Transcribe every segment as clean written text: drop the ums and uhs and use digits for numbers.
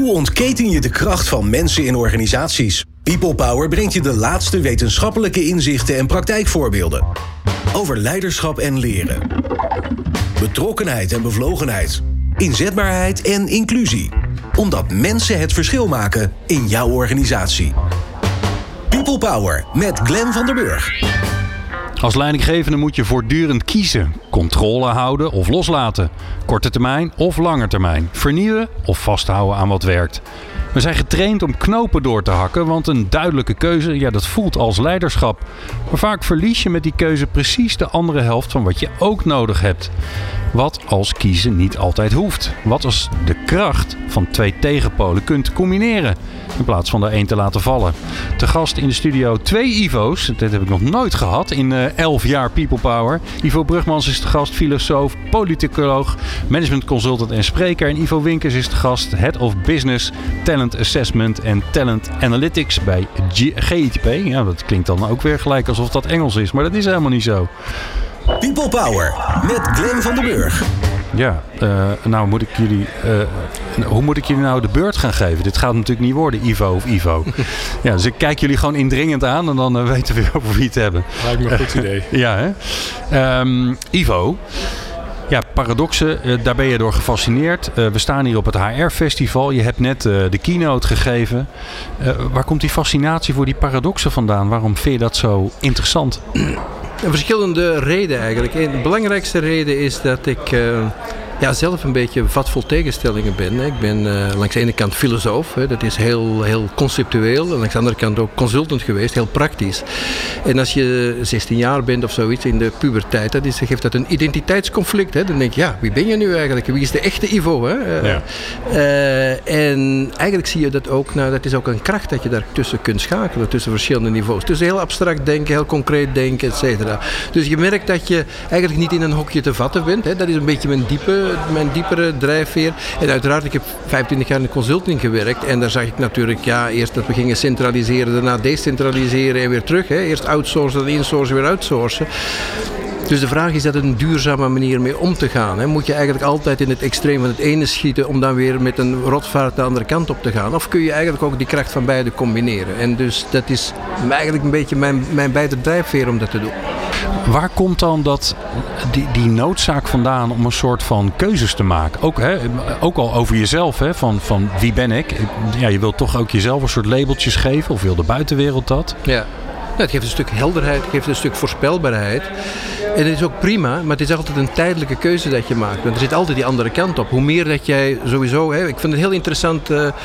Hoe ontketen je de kracht van mensen in organisaties? People Power brengt je de laatste wetenschappelijke inzichten en praktijkvoorbeelden. Over leiderschap en leren. Betrokkenheid en bevlogenheid. Inzetbaarheid en inclusie. Omdat mensen het verschil maken in jouw organisatie. People Power met Glenn van der Burg. Als leidinggevende moet je voortdurend kiezen. Controle houden of loslaten. Korte termijn of lange termijn. Vernieuwen of vasthouden aan wat werkt. We zijn getraind om knopen door te hakken, want een duidelijke keuze, dat voelt als leiderschap. Maar vaak verlies je met die keuze precies de andere helft van wat je ook nodig hebt. Wat als kiezen niet altijd hoeft? Wat als de kracht van twee tegenpolen kunt combineren, in plaats van er één te laten vallen? Te gast in de studio 2 Ivo's. Dit heb ik nog nooit gehad in 11 jaar People Power. Ivo Brugmans is de gast, filosoof, politicoloog, management consultant en spreker. En Ivo Winkers is de gast, Head of Business, Talent Assessment en Talent Analytics bij GITP. Ja, dat klinkt dan ook weer gelijk alsof dat Engels is, maar dat is helemaal niet zo. People Power met Glenn van der Burg. Ja, nou hoe moet ik jullie nou de beurt gaan geven? Dit gaat natuurlijk niet worden, Ivo of Ivo. Ja, dus ik kijk jullie gewoon indringend aan en dan weten we weer over wie het hebben. Lijkt me een goed idee. Ja, hè? Ivo. Ja, paradoxen, daar ben je door gefascineerd. We staan hier op het HR-festival. Je hebt net de keynote gegeven. Waar komt die fascinatie voor die paradoxen vandaan? Waarom vind je dat zo interessant? Verschillende redenen eigenlijk. De belangrijkste reden is dat ik zelf een beetje vat vol tegenstellingen ben. Ik ben langs de ene kant filosoof, dat is heel conceptueel. En langs de andere kant ook consultant geweest, heel praktisch. En als je 16 jaar bent of zoiets in de puberteit, geeft dat een identiteitsconflict. Dan denk je, wie ben je nu eigenlijk? Wie is de echte Ivo? Ja. En eigenlijk zie je dat ook, dat is ook een kracht dat je daartussen kunt schakelen, tussen verschillende niveaus. Tussen heel abstract denken, heel concreet denken, et cetera. Dus je merkt dat je eigenlijk niet in een hokje te vatten bent. Dat is een beetje mijn diepere drijfveer. En uiteraard, ik heb 25 jaar in de consulting gewerkt. En daar zag ik natuurlijk, eerst dat we gingen centraliseren, daarna decentraliseren en weer terug. Eerst outsourcen, dan insourcen, weer outsourcen. Dus de vraag is dat een duurzame manier mee om te gaan. Moet je eigenlijk altijd in het extreem van het ene schieten om dan weer met een rotvaart de andere kant op te gaan? Of kun je eigenlijk ook die kracht van beide combineren? En dus dat is eigenlijk een beetje mijn beide drijfveer om dat te doen. Waar komt dan die noodzaak vandaan om een soort van keuzes te maken? Ook al over jezelf, van wie ben ik? Ja, je wilt toch ook jezelf een soort labeltjes geven? Of wil de buitenwereld dat? Ja. Het geeft een stuk helderheid, het geeft een stuk voorspelbaarheid. En het is ook prima, maar het is altijd een tijdelijke keuze dat je maakt. Want er zit altijd die andere kant op. Hoe meer dat jij sowieso... ik vind het een heel interessant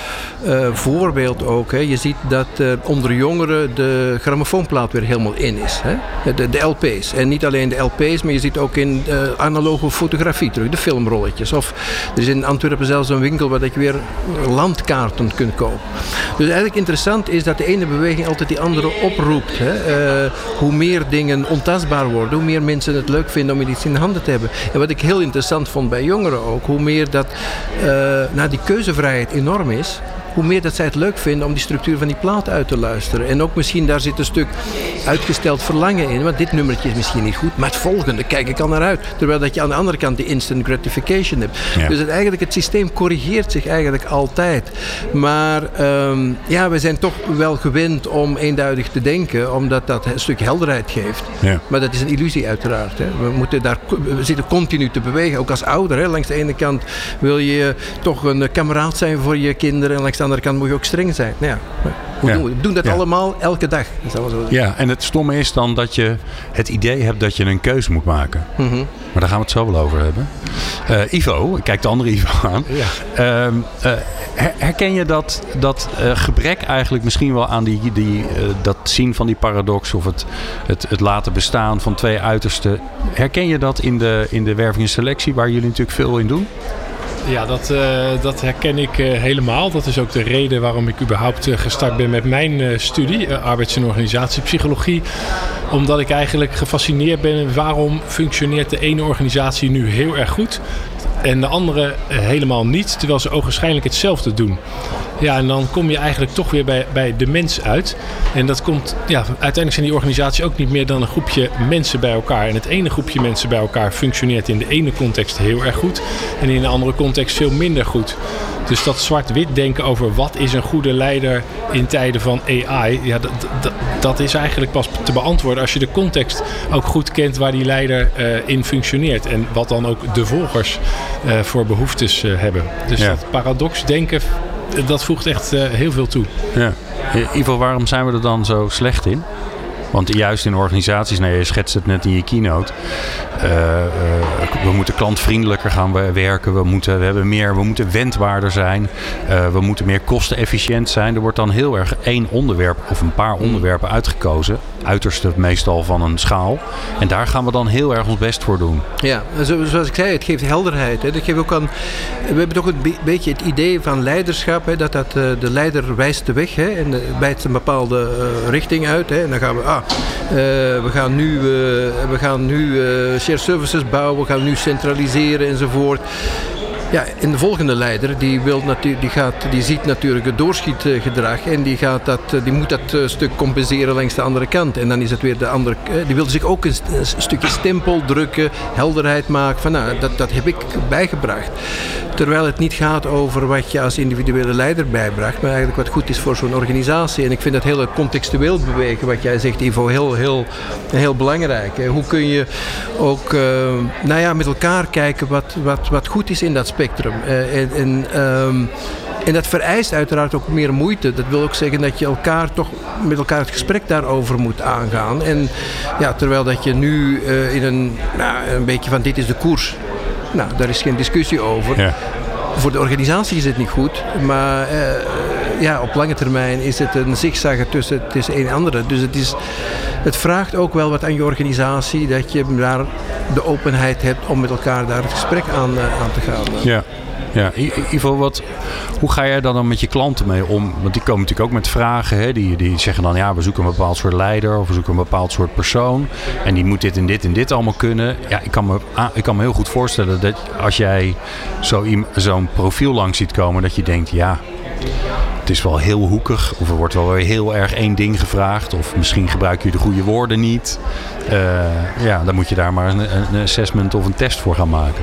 voorbeeld ook. Je ziet dat onder jongeren de grammofoonplaat weer helemaal in is. De LP's. En niet alleen de LP's, maar je ziet ook in analoge fotografie terug. De filmrolletjes. Of er is in Antwerpen zelfs een winkel waar je weer landkaarten kunt kopen. Dus eigenlijk interessant is dat de ene beweging altijd die andere oproept. Hoe meer dingen ontastbaar worden, hoe meer mensen het leuk vinden om iets in de handen te hebben. En wat ik heel interessant vond bij jongeren ook, hoe meer dat die keuzevrijheid enorm is, hoe meer dat zij het leuk vinden om die structuur van die plaat uit te luisteren. En ook misschien daar zit een stuk uitgesteld verlangen in, want dit nummertje is misschien niet goed, maar het volgende kijk ik al naar uit. Terwijl dat je aan de andere kant die instant gratification hebt. Ja. Dus het systeem corrigeert zich eigenlijk altijd. Maar we zijn toch wel gewend om eenduidig te denken, omdat dat een stuk helderheid geeft. Ja. Maar dat is een illusie uiteraard. We zitten continu te bewegen, ook als ouder. Langs de ene kant wil je toch een kameraad zijn voor je kinderen en langs de andere kant moet je ook streng zijn. We doen dat allemaal elke dag. Ja, en het stomme is dan dat je het idee hebt dat je een keuze moet maken. Mm-hmm. Maar daar gaan we het zo wel over hebben. Ivo, ik kijk de andere Ivo aan. Ja. Herken je dat gebrek eigenlijk misschien wel aan dat zien van die paradox of het laten bestaan van twee uitersten? Herken je dat in de werving en selectie waar jullie natuurlijk veel in doen? Ja, dat herken ik helemaal. Dat is ook de reden waarom ik überhaupt gestart ben met mijn studie, arbeids- en organisatiepsychologie. Omdat ik eigenlijk gefascineerd ben waarom functioneert de ene organisatie nu heel erg goed en de andere helemaal niet, terwijl ze ogenschijnlijk hetzelfde doen. Ja, en dan kom je eigenlijk toch weer bij de mens uit. En dat komt, uiteindelijk zijn die organisaties ook niet meer dan een groepje mensen bij elkaar. En het ene groepje mensen bij elkaar functioneert in de ene context heel erg goed en in de andere context veel minder goed. Dus dat zwart-wit denken over wat is een goede leider in tijden van AI, ja, dat is eigenlijk pas te beantwoorden als je de context ook goed kent waar die leider in functioneert. En wat dan ook de volgers voor behoeftes hebben. Dus dat paradox denken, dat voegt echt heel veel toe. Ja. Ivo, waarom zijn we er dan zo slecht in? Want juist in organisaties, je schetst het net in je keynote. We moeten klantvriendelijker gaan werken. We moeten wendbaarder zijn. We moeten meer kostenefficiënt zijn. Er wordt dan heel erg één onderwerp of een paar onderwerpen uitgekozen. Uiterste meestal van een schaal. En daar gaan we dan heel erg ons best voor doen. Ja, zoals ik zei, het geeft helderheid. Hè. Dat geeft ook we hebben toch een beetje het idee van leiderschap. Hè, dat de leider wijst de weg. Hè, en bijt een bepaalde richting uit. Hè, en dan gaan we gaan nu shared services bouwen. We gaan nu centraliseren enzovoort. Ja, en de volgende leider die ziet natuurlijk het doorschietgedrag en die moet dat stuk compenseren langs de andere kant. En dan is het weer de andere. Die wil zich ook een stukje stempel drukken, helderheid maken van dat heb ik bijgebracht. Terwijl het niet gaat over wat je als individuele leider bijbracht, maar eigenlijk wat goed is voor zo'n organisatie. En ik vind dat heel contextueel bewegen, wat jij zegt, Ivo, heel belangrijk. Hoe kun je ook met elkaar kijken wat goed is in dat spectrum. En dat vereist uiteraard ook meer moeite. Dat wil ook zeggen dat je met elkaar het gesprek daarover moet aangaan. En ja, terwijl dat je nu in een beetje van dit is de koers. Nou, daar is geen discussie over. Ja. Voor de organisatie is het niet goed, maar op lange termijn is het een zigzaggen tussen een en andere. Dus het vraagt ook wel wat aan je organisatie, dat je daar de openheid hebt om met elkaar daar het gesprek aan te gaan. Ja, Ivo, hoe ga jij dan met je klanten mee om? Want die komen natuurlijk ook met vragen. Hè? Die zeggen dan, we zoeken een bepaald soort leider of we zoeken een bepaald soort persoon. En die moet dit en dit en dit allemaal kunnen. Ja, ik kan me heel goed voorstellen dat als jij zo'n profiel langs ziet komen, dat je denkt, het is wel heel hoekig. Of er wordt wel weer heel erg één ding gevraagd. Of misschien gebruik je de goede woorden niet. Dan moet je daar maar een assessment of een test voor gaan maken.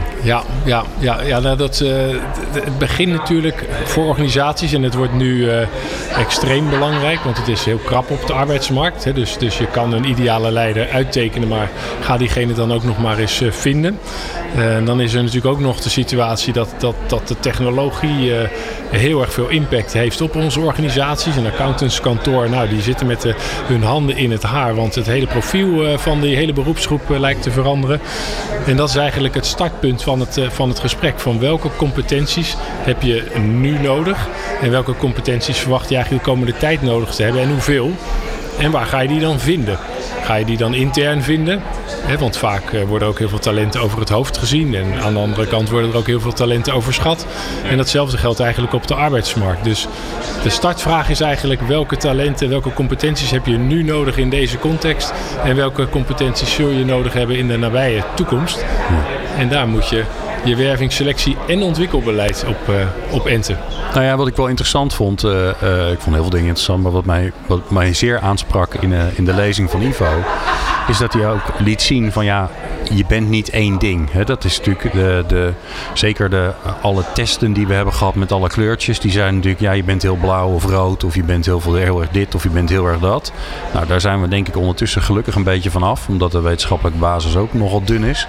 Het begint natuurlijk voor organisaties. En het wordt nu extreem belangrijk. Want het is heel krap op de arbeidsmarkt. Hè, dus je kan een ideale leider uittekenen. Maar ga diegene dan ook nog maar eens vinden. En dan is er natuurlijk ook nog de situatie dat de technologie heel erg veel impact heeft op onze organisaties. Een accountantskantoor, die zitten met hun handen in het haar. Want het hele profiel van die hele beroepsgroep lijkt te veranderen. En dat is eigenlijk het startpunt van het gesprek. Van welke competenties heb je nu nodig? En welke competenties verwacht je eigenlijk de komende tijd nodig te hebben? En hoeveel? En waar ga je die dan vinden? Ga je die dan intern vinden? Want vaak worden ook heel veel talenten over het hoofd gezien. En aan de andere kant worden er ook heel veel talenten overschat. En datzelfde geldt eigenlijk op de arbeidsmarkt. Dus de startvraag is eigenlijk welke talenten, welke competenties heb je nu nodig in deze context. En welke competenties zul je nodig hebben in de nabije toekomst. En daar moet je werving, selectie en ontwikkelbeleid op enten. Wat ik wel interessant vond, ik vond heel veel dingen interessant, maar wat mij zeer aansprak in de lezing van Ivo, is dat hij ook liet zien van je bent niet één ding. Hè? Dat is natuurlijk zeker alle testen die we hebben gehad met alle kleurtjes, die zijn natuurlijk, je bent heel blauw of rood, of je bent heel erg dit, of je bent heel erg dat. Nou, daar zijn we denk ik ondertussen gelukkig een beetje vanaf, omdat de wetenschappelijke basis ook nogal dun is.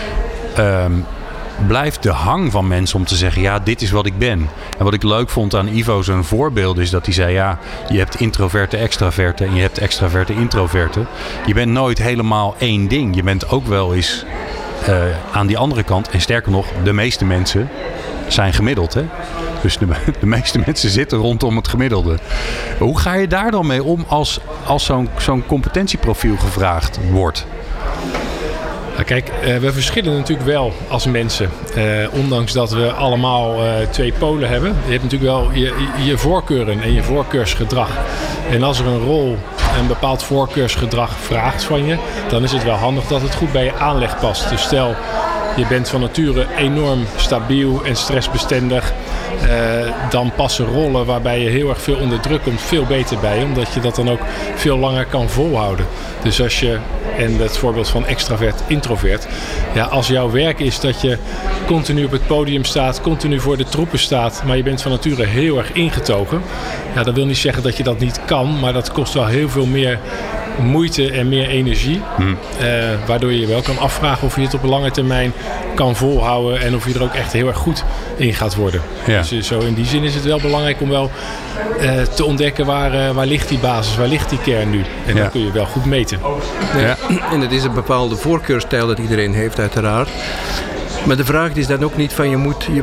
Blijft de hang van mensen om te zeggen, dit is wat ik ben. En wat ik leuk vond aan Ivo zijn voorbeeld is dat hij zei, je hebt introverte extraverte en je hebt extraverte introverte. Je bent nooit helemaal één ding. Je bent ook wel eens aan die andere kant. En sterker nog, de meeste mensen zijn gemiddeld. Hè? Dus de meeste mensen zitten rondom het gemiddelde. Hoe ga je daar dan mee om als zo'n competentieprofiel gevraagd wordt? Kijk, we verschillen natuurlijk wel als mensen. Ondanks dat we allemaal twee polen hebben. Je hebt natuurlijk wel je voorkeuren en je voorkeursgedrag. En als er een rol een bepaald voorkeursgedrag vraagt van je, dan is het wel handig dat het goed bij je aanleg past. Dus stel, je bent van nature enorm stabiel en stressbestendig. dan passen rollen waarbij je heel erg veel onder druk komt veel beter bij. Omdat je dat dan ook veel langer kan volhouden. Dus als je, en het voorbeeld van extravert, introvert. Ja, als jouw werk is dat je continu op het podium staat, continu voor de troepen staat, maar je bent van nature heel erg ingetogen. Ja, dat wil niet zeggen dat je dat niet kan, maar dat kost wel heel veel meer moeite en meer energie. Waardoor je je wel kan afvragen of je het op een lange termijn kan volhouden en of je er ook echt heel erg goed in gaat worden. Ja. Dus zo in die zin is het wel belangrijk om wel te ontdekken waar ligt die basis, waar ligt die kern nu. En dat kun je wel goed meten. Ja. En het is een bepaalde voorkeurstijl dat iedereen heeft uiteraard. Maar de vraag is dan ook niet van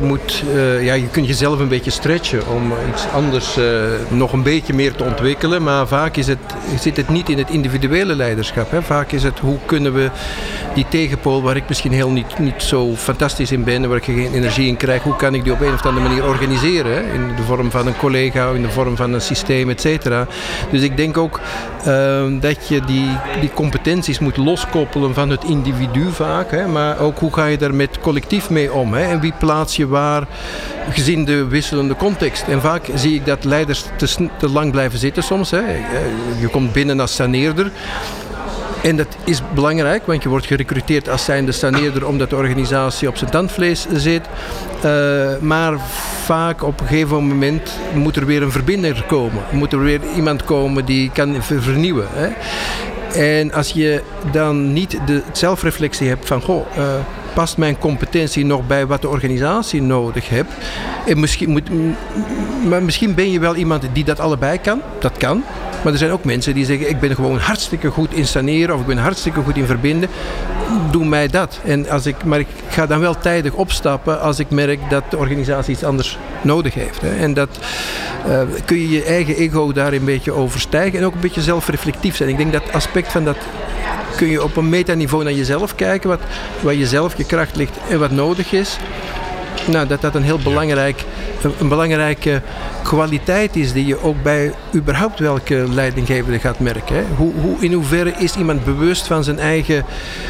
je kunt jezelf een beetje stretchen om iets anders nog een beetje meer te ontwikkelen. Maar vaak zit het niet in het individuele leiderschap. Hè. Vaak is het hoe kunnen we die tegenpool waar ik misschien niet zo fantastisch in ben en waar ik geen energie in krijg, hoe kan ik die op een of andere manier organiseren? Hè. In de vorm van een collega, in de vorm van een systeem, et cetera. Dus ik denk ook dat je die competenties moet loskoppelen van het individu vaak. Hè. Maar ook hoe ga je daar met collectief mee om? Hè? En wie plaats je waar gezien de wisselende context? En vaak zie ik dat leiders te lang blijven zitten soms. Hè? Je komt binnen als saneerder. En dat is belangrijk, want je wordt gerecruiteerd als zijnde saneerder omdat de organisatie op zijn tandvlees zit. Maar vaak op een gegeven moment moet er weer een verbinder komen. Moet er weer iemand komen die kan vernieuwen. Hè? En als je dan niet de zelfreflectie hebt van past mijn competentie nog bij wat de organisatie nodig heeft? En misschien ben je wel iemand die dat allebei kan. Dat kan. Maar er zijn ook mensen die zeggen, ik ben gewoon hartstikke goed in saneren of ik ben hartstikke goed in verbinden. Doe mij dat. Maar ik ga dan wel tijdig opstappen als ik merk dat de organisatie iets anders nodig heeft. Hè. En dat kun je je eigen ego daar een beetje overstijgen en ook een beetje zelfreflectief zijn. Ik denk dat aspect van dat kun je op een metaniveau naar jezelf kijken, waar jezelf, je kracht ligt en wat nodig is. Nou, dat een heel belangrijke kwaliteit is die je ook bij überhaupt welke leidinggevende gaat merken. Hè. In hoeverre is iemand bewust van zijn eigen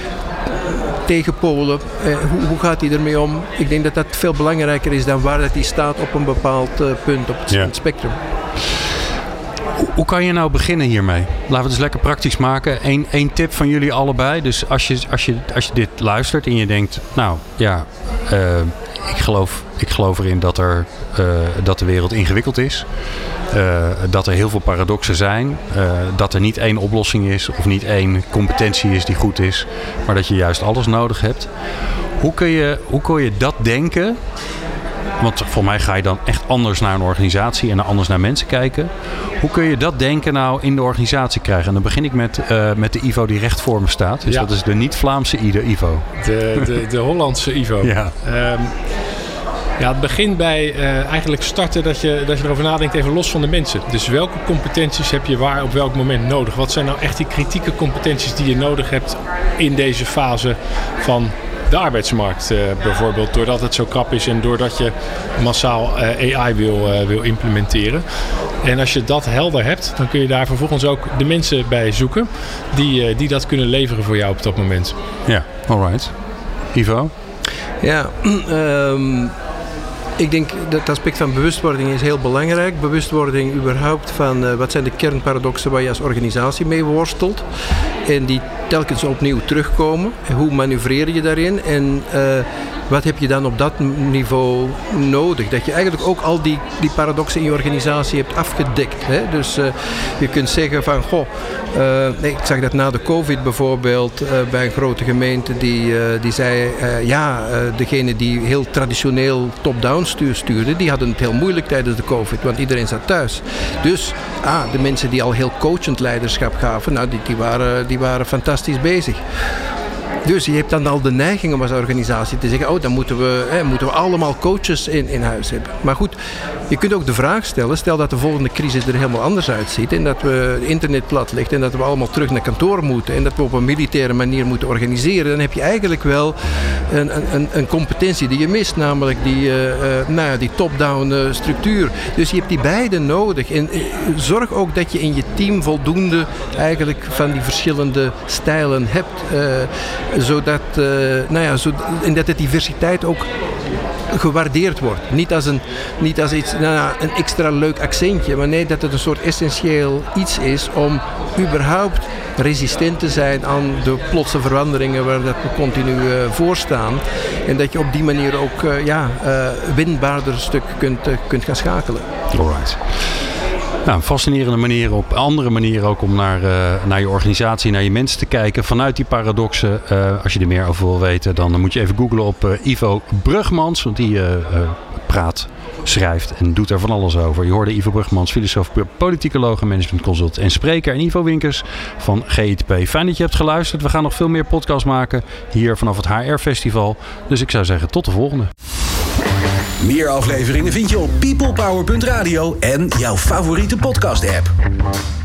tegenpolen? Hoe gaat hij ermee om? Ik denk dat dat veel belangrijker is dan waar dat hij staat op een bepaald punt op het spectrum. Hoe kan je nou beginnen hiermee? Laten we het eens lekker praktisch maken. Eén tip van jullie allebei. Dus als je dit luistert en je denkt, nou ja, ik geloof erin dat de wereld ingewikkeld is. Dat er heel veel paradoxen zijn. Dat er niet één oplossing is of niet één competentie is die goed is. Maar dat je juist alles nodig hebt. Hoe kun je dat denken? Want volgens mij ga je dan echt anders naar een organisatie en anders naar mensen kijken. Hoe kun je dat denken nou in de organisatie krijgen? En dan begin ik met de Ivo die recht voor me staat. Dus dat is de niet-Vlaamse Ivo. De Hollandse Ivo. Ja. Het begint bij eigenlijk starten dat je erover nadenkt even los van de mensen. Dus welke competenties heb je waar op welk moment nodig? Wat zijn nou echt die kritieke competenties die je nodig hebt in deze fase van de arbeidsmarkt bijvoorbeeld, doordat het zo krap is en doordat je massaal AI wil implementeren. En als je dat helder hebt, dan kun je daar vervolgens ook de mensen bij zoeken die dat kunnen leveren voor jou op dat moment. Ja, alright. Ivo? Ja, ik denk dat het aspect van bewustwording is heel belangrijk. Bewustwording überhaupt van wat zijn de kernparadoxen waar je als organisatie mee worstelt. En die telkens opnieuw terugkomen. Hoe manoeuvreer je daarin? En wat heb je dan op dat niveau nodig? Dat je eigenlijk ook al die paradoxen in je organisatie hebt afgedekt. Hè? Dus je kunt zeggen van, ik zag dat na de COVID bijvoorbeeld bij een grote gemeente die zei, degene die heel traditioneel top-down stuurde, die hadden het heel moeilijk tijdens de COVID, want iedereen zat thuis. Dus de mensen die al heel coachend leiderschap gaven, nou, die waren fantastisch bezig. Dus je hebt dan al de neiging om als organisatie te zeggen, dan moeten we allemaal coaches in huis hebben. Maar goed, je kunt ook de vraag stellen, stel dat de volgende crisis er helemaal anders uitziet en dat we het internet plat ligt en dat we allemaal terug naar kantoor moeten en dat we op een militaire manier moeten organiseren, dan heb je eigenlijk wel een competentie die je mist, namelijk die top-down structuur. Dus je hebt die beide nodig en zorg ook dat je in je team voldoende eigenlijk van die verschillende stijlen hebt. zodat dat de diversiteit ook gewaardeerd wordt. Niet als iets, een extra leuk accentje, maar nee, dat het een soort essentieel iets is om überhaupt resistent te zijn aan de plotse veranderingen waar dat we continu voor staan. En dat je op die manier ook winbaarder stuk kunt gaan schakelen. Alright. Nou, een fascinerende manier, op andere manier ook om naar je organisatie, naar je mensen te kijken. Vanuit die paradoxen, als je er meer over wil weten, dan moet je even googlen op Ivo Brugmans. Want die schrijft en doet er van alles over. Je hoorde Ivo Brugmans, filosoof, politicoloog en managementconsult en spreker. En Ivo Winkers van GITP. Fijn dat je hebt geluisterd. We gaan nog veel meer podcasts maken hier vanaf het HR Festival. Dus ik zou zeggen, tot de volgende. Meer afleveringen vind je op peoplepower.radio en jouw favoriete podcast-app.